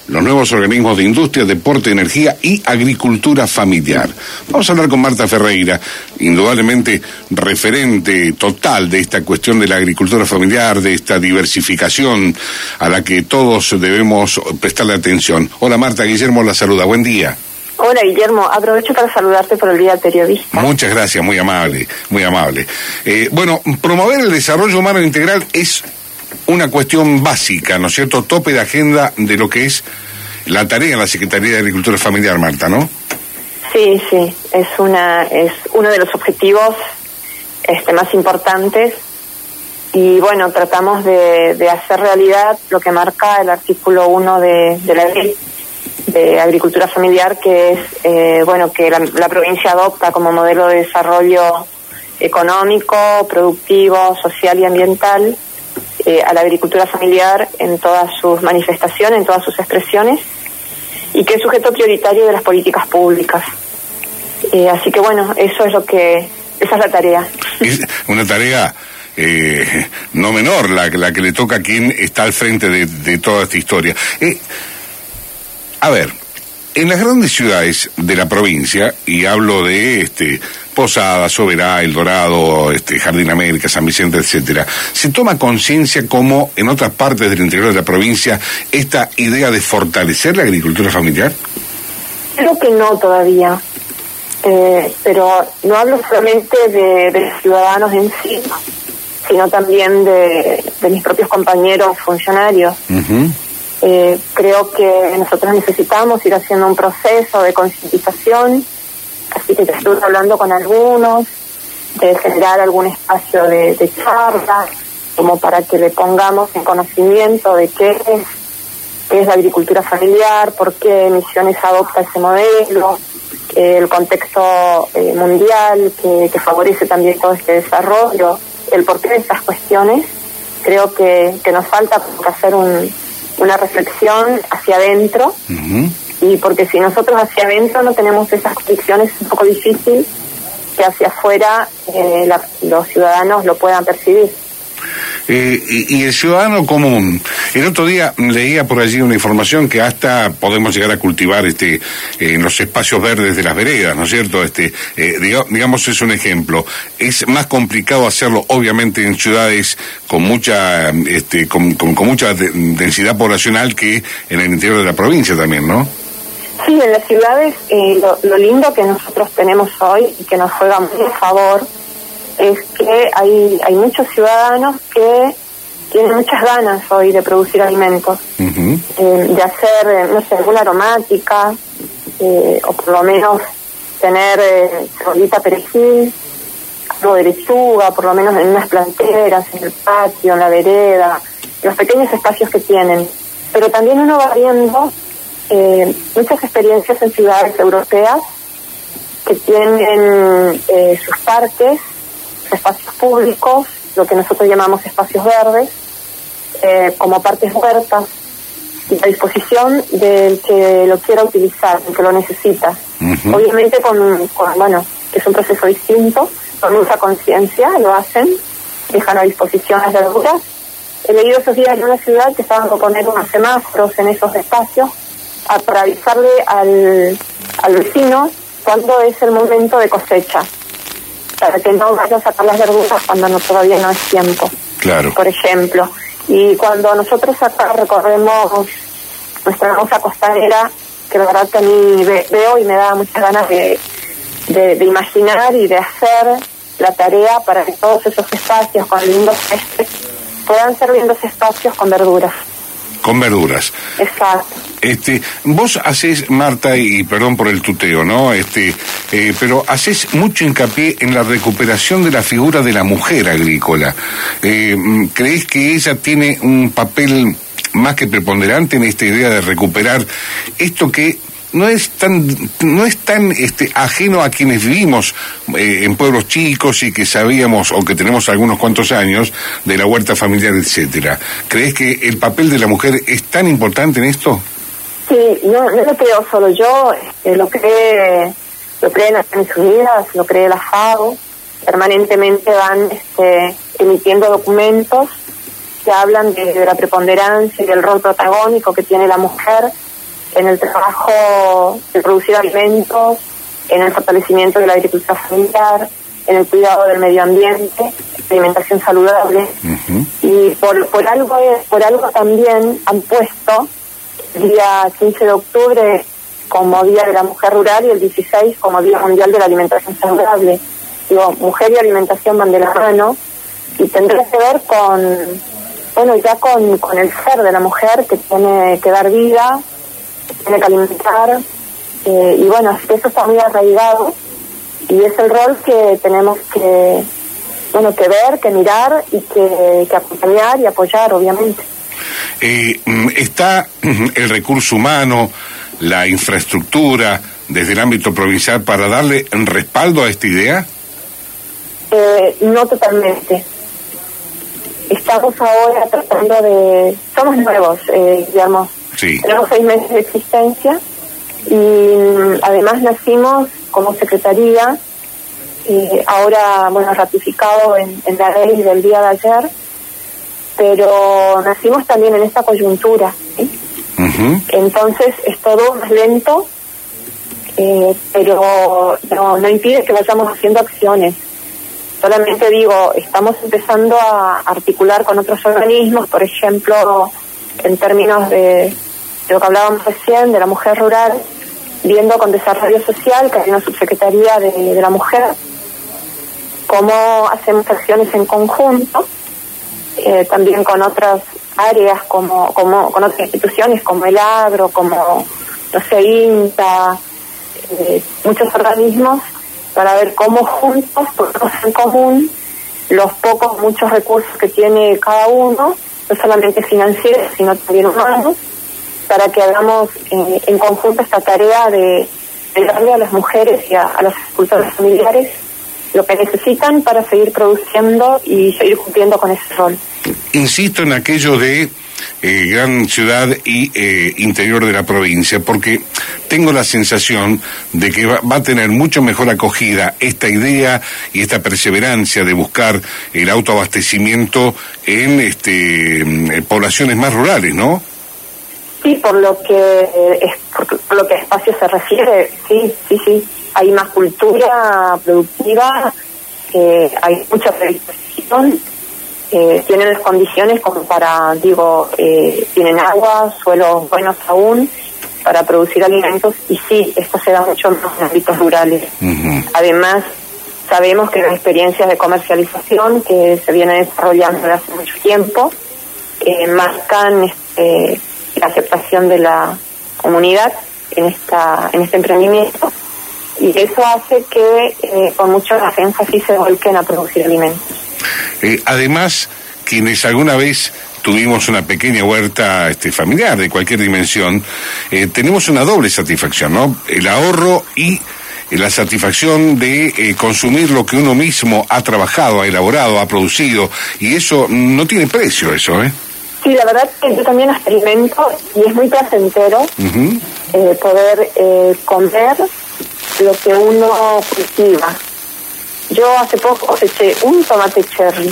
los nuevos organismos de industria, deporte, energía y agricultura familiar. Vamos a hablar con Marta Ferreira, indudablemente referente total de esta cuestión de la agricultura familiar, de esta diversificación a la que todos debemos prestarle atención. Hola Marta, Guillermo la saluda, buen día. Hola Guillermo, aprovecho para saludarte por el Día del Periodista. Muchas gracias, muy amable, muy amable. Bueno, promover el desarrollo humano integral es una cuestión básica, ¿no es cierto? Tope de agenda de lo que es la tarea en la Secretaría de Agricultura Familiar, Marta, ¿no? Sí, es uno de los objetivos más importantes y bueno, tratamos de hacer realidad lo que marca el artículo 1 de la ley de agricultura familiar, que es que la provincia adopta como modelo de desarrollo económico, productivo, social y ambiental a la agricultura familiar en todas sus manifestaciones, en todas sus expresiones, y que es sujeto prioritario de las políticas públicas. Así que bueno, esa es la tarea. Es una tarea no menor la que le toca a quien está al frente de toda esta historia. A ver, en las grandes ciudades de la provincia, y hablo de Posada, Soberá, El Dorado, Jardín América, San Vicente, etcétera, ¿se toma conciencia como en otras partes del interior de la provincia esta idea de fortalecer la agricultura familiar? Creo que no todavía, pero no hablo solamente de los ciudadanos en sí, sino también de mis propios compañeros funcionarios. Uh-huh. Creo que nosotros necesitamos ir haciendo un proceso de concientización, así que estoy hablando con algunos, de generar algún espacio de charla, como para que le pongamos en conocimiento de qué es la agricultura familiar, por qué Misiones adopta ese modelo, el contexto mundial que favorece también todo este desarrollo, el porqué de estas cuestiones. Creo que nos falta hacer una reflexión hacia adentro. Uh-huh. Y porque si nosotros hacia adentro no tenemos esas convicciones, es un poco difícil que hacia afuera los ciudadanos lo puedan percibir. Y el ciudadano común, el otro día leía por allí una información que hasta podemos llegar a cultivar en los espacios verdes de las veredas, ¿no es cierto? Digamos, es un ejemplo. Es más complicado hacerlo, obviamente, en ciudades con mucha con mucha densidad poblacional que en el interior de la provincia también, ¿no? Sí, en las ciudades lo lindo que nosotros tenemos hoy y que nos juega muy a favor es que hay muchos ciudadanos que tienen muchas ganas hoy de producir alimentos, uh-huh. De hacer, no sé, alguna aromática, o por lo menos tener cebollita perejil, algo de lechuga, por lo menos en unas planteras, en el patio, en la vereda, los pequeños espacios que tienen. Pero también uno va viendo muchas experiencias en ciudades europeas que tienen sus parques, espacios públicos, lo que nosotros llamamos espacios verdes, como parques huertas, y a disposición del que lo quiera utilizar, del que lo necesita. Uh-huh. Obviamente es un proceso distinto, con mucha conciencia lo hacen, dejan a disposición las verduras. He leído esos días en una ciudad que estaban por poner unos semáforos en esos espacios para avisarle al vecino cuándo es el momento de cosecha, para que no vaya a sacar las verduras cuando todavía no es tiempo. Claro. Por ejemplo. Y cuando nosotros acá recorremos nuestra hermosa costanera, que la verdad que a mí veo y me da muchas ganas de imaginar y de hacer la tarea para que todos esos espacios con lindos céspedes puedan ser lindos espacios con verduras. Con verduras. Exacto. Vos hacés, Marta, y perdón por el tuteo, ¿no? Pero hacés mucho hincapié en la recuperación de la figura de la mujer agrícola. ¿Creés que ella tiene un papel más que preponderante en esta idea de recuperar esto que no es tan ajeno a quienes vivimos en pueblos chicos y que sabíamos o que tenemos algunos cuantos años de la huerta familiar, etcétera? ¿Crees que el papel de la mujer es tan importante en esto? Sí, no lo creo solo yo, lo cree Naciones Unidas, lo cree la FAO. Permanentemente van emitiendo documentos que hablan de la preponderancia y del rol protagónico que tiene la mujer en el trabajo de producir alimentos, en el fortalecimiento de la agricultura familiar, en el cuidado del medio ambiente, alimentación saludable. Y por algo también han puesto el día 15 de octubre como Día de la Mujer Rural y el 16 como Día Mundial de la Alimentación Saludable. Digo, mujer y alimentación van de la mano, y tendrá que ver con el ser de la mujer, que tiene que dar vida, que tiene que alimentar, y bueno, eso está muy arraigado, y es el rol que tenemos que ver, que mirar y que acompañar y apoyar, obviamente. ¿Está el recurso humano, la infraestructura desde el ámbito provincial para darle respaldo a esta idea? No totalmente. Estamos ahora tratando de... Somos nuevos, digamos. Sí. Tenemos 6 meses de existencia y además nacimos como secretaría, ahora, ratificado en la ley del día de ayer, pero nacimos también en esta coyuntura, ¿sí? Entonces es todo más lento, pero no impide que vayamos haciendo acciones. Solamente digo, estamos empezando a articular con otros organismos, por ejemplo, en términos de lo que hablábamos recién, de la mujer rural, viendo con Desarrollo Social, que hay una subsecretaría de la mujer, cómo hacemos acciones en conjunto, también con otras áreas, como con otras instituciones, como el agro, como, INTA, muchos organismos, para ver cómo juntos ponemos en común los muchos recursos que tiene cada uno, no solamente financieros, sino también humanos, para que hagamos en conjunto esta tarea de darle a las mujeres y a los agricultores familiares lo que necesitan para seguir produciendo y seguir cumpliendo con ese rol. Insisto en aquello de gran ciudad y interior de la provincia, porque tengo la sensación de que va a tener mucho mejor acogida esta idea y esta perseverancia de buscar el autoabastecimiento en poblaciones más rurales, ¿no? Sí, por lo que a espacio se refiere, sí. Hay más cultura productiva, hay mucha predisposición. Tienen las condiciones como para, tienen agua, suelos buenos aún para producir alimentos, y sí, esto se da mucho más en ámbitos rurales. Además, sabemos que las experiencias de comercialización que se vienen desarrollando desde hace mucho tiempo marcan la aceptación de la comunidad en este emprendimiento, y eso hace que con mucho énfasis se volquen a producir alimentos. Además, quienes alguna vez tuvimos una pequeña huerta familiar de cualquier dimensión, tenemos una doble satisfacción, ¿no? El ahorro y la satisfacción de consumir lo que uno mismo ha trabajado, ha elaborado, ha producido, y eso no tiene precio, eso, ¿eh? Sí, la verdad que yo también experimento y es muy placentero poder comer lo que uno cultiva. Yo hace poco coseché un tomate cherry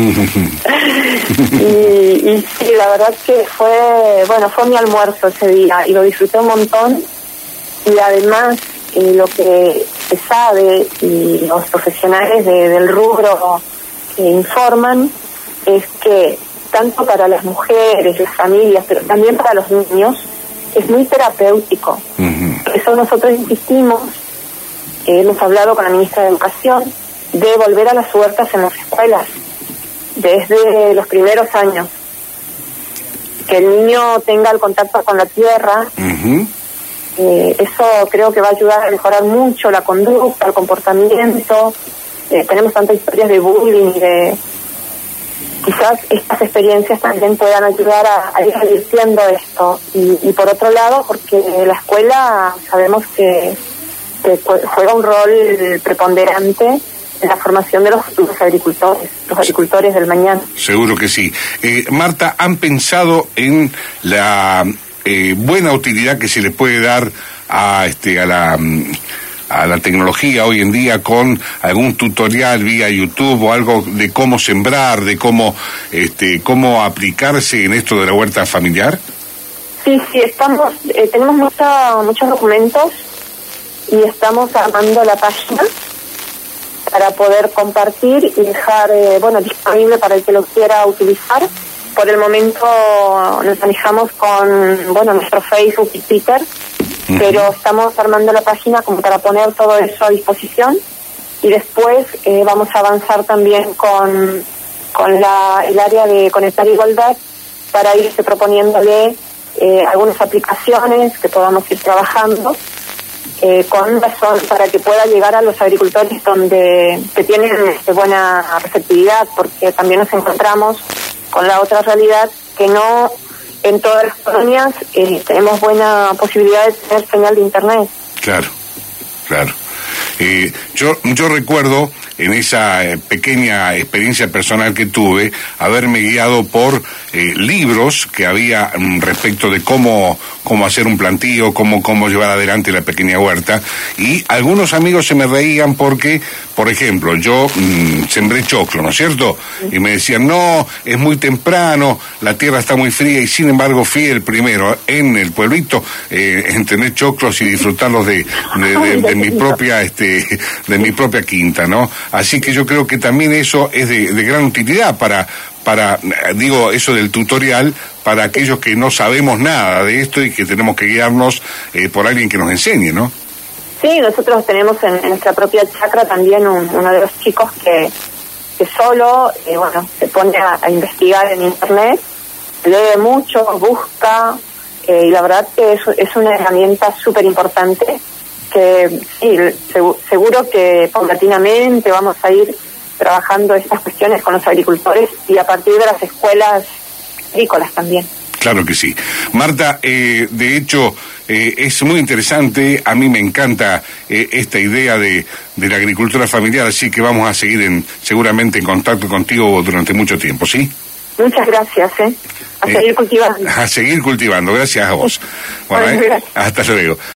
y sí, la verdad que fue mi almuerzo ese día y lo disfruté un montón. Y además lo que se sabe y los profesionales del rubro que informan es que tanto para las mujeres, las familias, pero también para los niños, es muy terapéutico. Por eso nosotros insistimos, hemos hablado con la ministra de Educación, de volver a las huertas en las escuelas, desde los primeros años. Que el niño tenga el contacto con la tierra, eso creo que va a ayudar a mejorar mucho la conducta, el comportamiento. Tenemos tantas historias de bullying y de... Quizás estas experiencias también puedan ayudar a ir revirtiendo esto. Y por otro lado, porque la escuela sabemos que juega un rol preponderante en la formación de los futuros agricultores, los agricultores del mañana. Seguro que sí. Marta, ¿han pensado en la buena utilidad que se le puede dar a la tecnología hoy en día con algún tutorial vía YouTube o algo de cómo sembrar, de cómo aplicarse en esto de la huerta familiar? Sí, estamos, tenemos muchos documentos y estamos armando la página para poder compartir y dejar, disponible para el que lo quiera utilizar. Por el momento nos manejamos con, nuestro Facebook y Twitter, pero estamos armando la página como para poner todo eso a disposición, y después vamos a avanzar también con el área de Conectar Igualdad para irse proponiéndole algunas aplicaciones que podamos ir trabajando con razón para que pueda llegar a los agricultores que tienen buena receptividad, porque también nos encontramos con la otra realidad que no en todas las colonias tenemos buena posibilidad de tener señal de internet. Claro. Yo recuerdo en esa pequeña experiencia personal que tuve, haberme guiado por libros que había respecto de cómo hacer un plantío, cómo llevar adelante la pequeña huerta, y algunos amigos se me reían porque, por ejemplo, yo sembré choclo, ¿no es cierto? Y me decían, no, es muy temprano, la tierra está muy fría, y sin embargo fui el primero en el pueblito en tener choclos y disfrutarlos de mi propia quinta, ¿no? Así que yo creo que también eso es de gran utilidad para eso del tutorial, para aquellos que no sabemos nada de esto y que tenemos que guiarnos por alguien que nos enseñe, ¿no? Sí, nosotros tenemos en nuestra propia chacra también uno de los chicos que solo, se pone a investigar en internet, lee mucho, busca, y la verdad que es una herramienta súper importante que sí, seguro que paulatinamente vamos a ir trabajando estas cuestiones con los agricultores y a partir de las escuelas agrícolas también. Claro que sí. Marta, de hecho, es muy interesante, a mí me encanta esta idea de la agricultura familiar, así que vamos a seguir seguramente en contacto contigo durante mucho tiempo, ¿sí? Muchas gracias, A seguir cultivando. A seguir cultivando, gracias a vos. Bueno, gracias. Hasta luego.